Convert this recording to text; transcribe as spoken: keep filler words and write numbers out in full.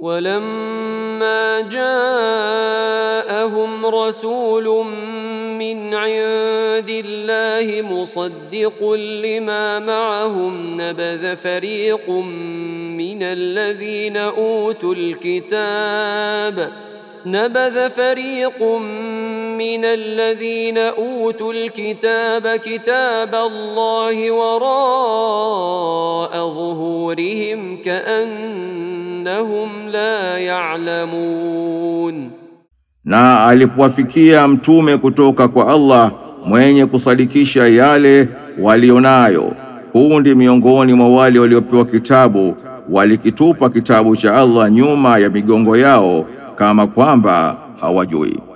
ولما جاءهم رسول من عند الله مصدق لما معهم نبذ فريق من الذين أوتوا الكتاب نبذ فريق من الذين أوتوا الكتاب كتاب الله وراء ظهورهم كأنهم لا يعلمون. Na alipowafikia mtume kutoka kwa Allah mwenye kusadikisha yale walionayo, kundi miongoni mwa wale waliopewa kitabu walikitupa kitabu cha Allah nyuma ya migongo yao kama kwamba hawajui.